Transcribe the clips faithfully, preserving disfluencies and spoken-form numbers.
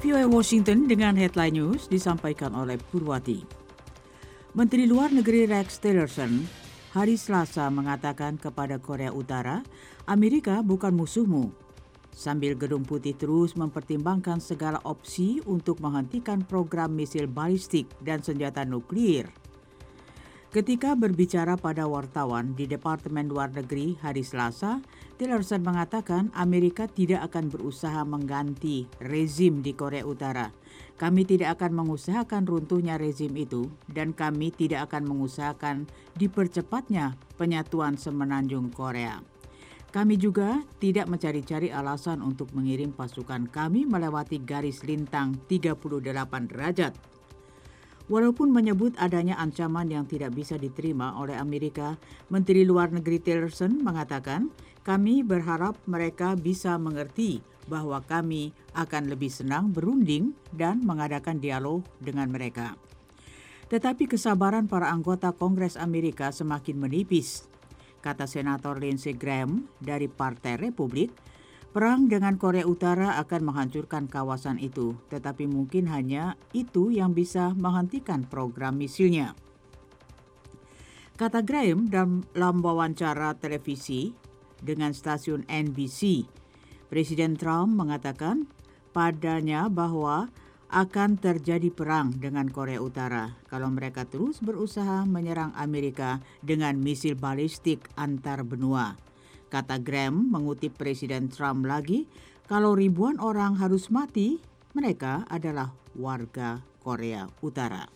V O A Washington dengan headline news disampaikan oleh Purwati. Menteri Luar Negeri Rex Tillerson hari Selasa mengatakan kepada Korea Utara, Amerika bukan musuhmu. Sambil Gedung Putih terus mempertimbangkan segala opsi untuk menghentikan program misil balistik dan senjata nuklir. Ketika berbicara pada wartawan di Departemen Luar Negeri hari Selasa, Tillerson mengatakan Amerika tidak akan berusaha mengganti rezim di Korea Utara. Kami tidak akan mengusahakan runtuhnya rezim itu dan kami tidak akan mengusahakan dipercepatnya penyatuan semenanjung Korea. Kami juga tidak mencari-cari alasan untuk mengirim pasukan kami melewati garis lintang tiga puluh delapan derajat. Walaupun menyebut adanya ancaman yang tidak bisa diterima oleh Amerika, Menteri Luar Negeri Tillerson mengatakan, kami berharap mereka bisa mengerti bahwa kami akan lebih senang berunding dan mengadakan dialog dengan mereka. Tetapi kesabaran para anggota Kongres Amerika semakin menipis, kata Senator Lindsey Graham dari Partai Republik. Perang dengan Korea Utara akan menghancurkan kawasan itu, tetapi mungkin hanya itu yang bisa menghentikan program misilnya. Kata Graham dalam wawancara televisi dengan stasiun N B C, Presiden Trump mengatakan padanya bahwa akan terjadi perang dengan Korea Utara kalau mereka terus berusaha menyerang Amerika dengan misil balistik antar benua. Kata Graham mengutip Presiden Trump lagi, kalau ribuan orang harus mati, mereka adalah warga Korea Utara.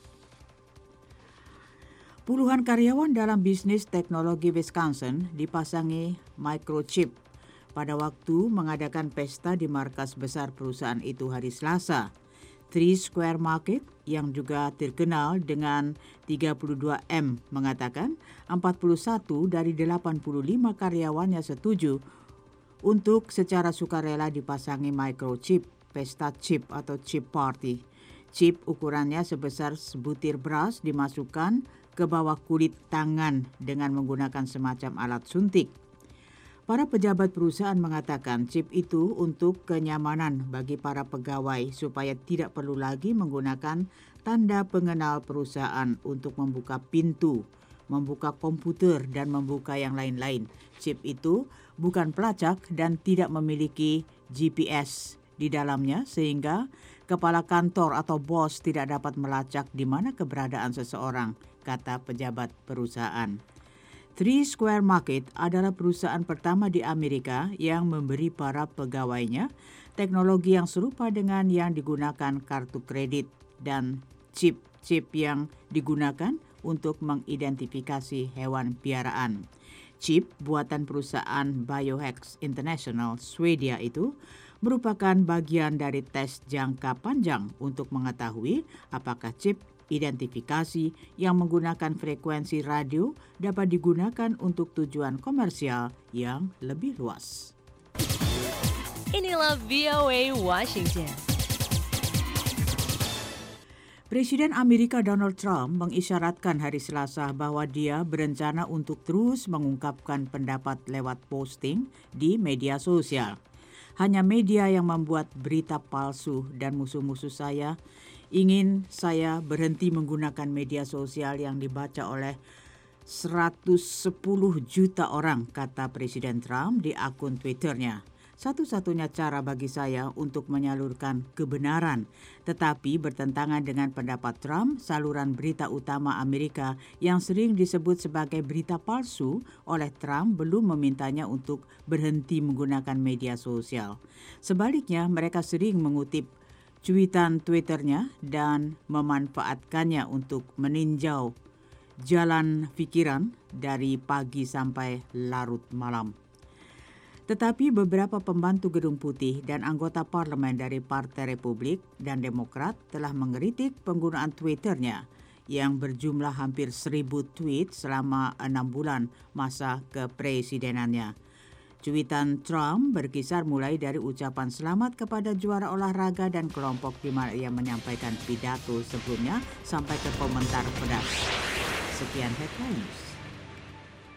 Puluhan karyawan dalam bisnis teknologi Wisconsin dipasangi microchip pada waktu mengadakan pesta di markas besar perusahaan itu hari Selasa. Three Square Market yang juga terkenal dengan tiga puluh dua M mengatakan empat puluh satu dari delapan puluh lima karyawannya setuju untuk secara sukarela dipasangi microchip, pesta chip atau chip party. Chip ukurannya sebesar sebutir beras dimasukkan ke bawah kulit tangan dengan menggunakan semacam alat suntik. Para pejabat perusahaan mengatakan chip itu untuk kenyamanan bagi para pegawai supaya tidak perlu lagi menggunakan tanda pengenal perusahaan untuk membuka pintu, membuka komputer dan membuka yang lain-lain. Chip itu bukan pelacak dan tidak memiliki G P S di dalamnya sehingga kepala kantor atau bos tidak dapat melacak di mana keberadaan seseorang, kata pejabat perusahaan. Three Square Market adalah perusahaan pertama di Amerika yang memberi para pegawainya teknologi yang serupa dengan yang digunakan kartu kredit dan chip-chip yang digunakan untuk mengidentifikasi hewan piaraan. Chip buatan perusahaan Biohacks International Swedia itu merupakan bagian dari tes jangka panjang untuk mengetahui apakah chip identifikasi yang menggunakan frekuensi radio dapat digunakan untuk tujuan komersial yang lebih luas. Inilah V O A Washington. Presiden Amerika Donald Trump mengisyaratkan hari Selasa bahwa dia berencana untuk terus mengungkapkan pendapat lewat posting di media sosial. Hanya media yang membuat berita palsu dan musuh-musuh saya ingin saya berhenti menggunakan media sosial yang dibaca oleh seratus sepuluh juta orang, kata Presiden Trump di akun Twitternya. Satu-satunya cara bagi saya untuk menyalurkan kebenaran, tetapi bertentangan dengan pendapat Trump, saluran berita utama Amerika yang sering disebut sebagai berita palsu oleh Trump belum memintanya untuk berhenti menggunakan media sosial. Sebaliknya, mereka sering mengutip cuitan Twitternya dan memanfaatkannya untuk meninjau jalan pikiran dari pagi sampai larut malam. Tetapi beberapa pembantu Gedung Putih dan anggota parlemen dari Partai Republik dan Demokrat telah mengkritik penggunaan Twitternya yang berjumlah hampir seribu tweet selama enam bulan masa kepresidenannya. Cuitan Trump berkisar mulai dari ucapan selamat kepada juara olahraga dan kelompok di mana ia menyampaikan pidato sebelumnya sampai ke komentar pedas. Sekian headline news.